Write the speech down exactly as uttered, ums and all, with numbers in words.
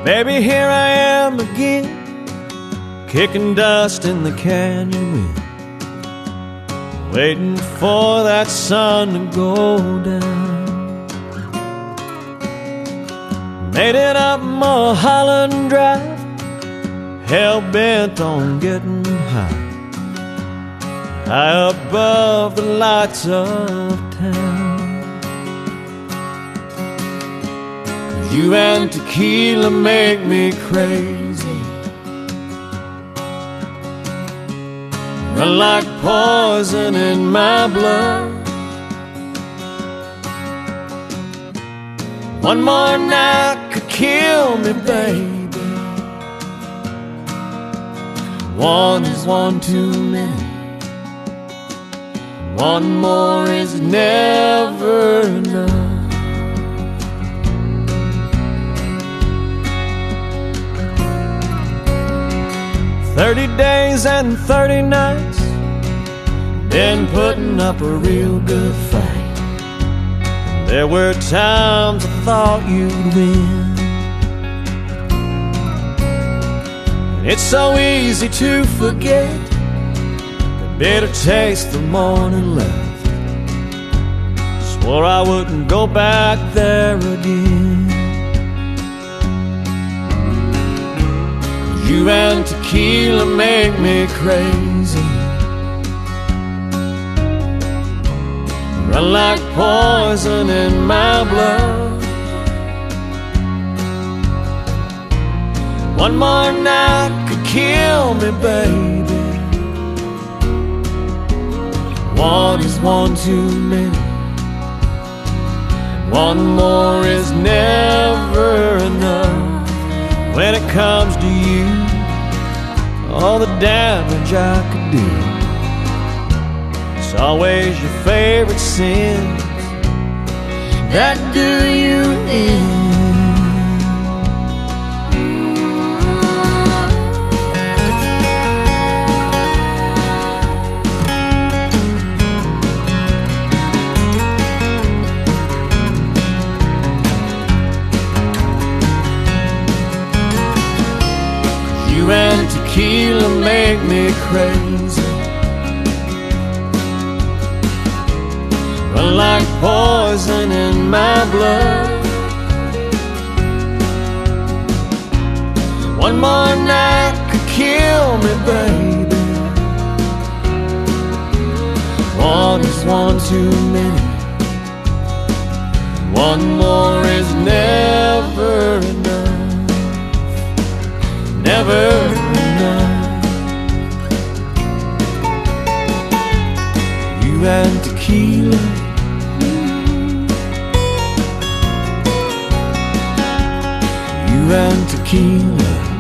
Baby, here I am again, kicking dust in the canyon wind, waiting for that sun to go down. Made it up Mulholland Drive, hell-bent on getting high, high above the lights of town. You and tequila make me crazy, run like poison in my blood. One more night could kill me, baby. One is one too many, one more is never enough. Thirty days and thirty nights, been putting up a real good fight. There were times I thought you'd win. It's so easy to forget the bitter taste the morning left. Swore I wouldn't go back there again. You and tequila make me crazy, run like poison in my blood. One more night could kill me, baby. One is one too many, one more is never enough. When it comes to you, all the damage I could do, it's always your favorite sins that do you in. You and tequila make me crazy, run like poison in my blood. One more night could kill me, baby. One is one too many, one more is never enough. Never enough. You and tequila, you and tequila.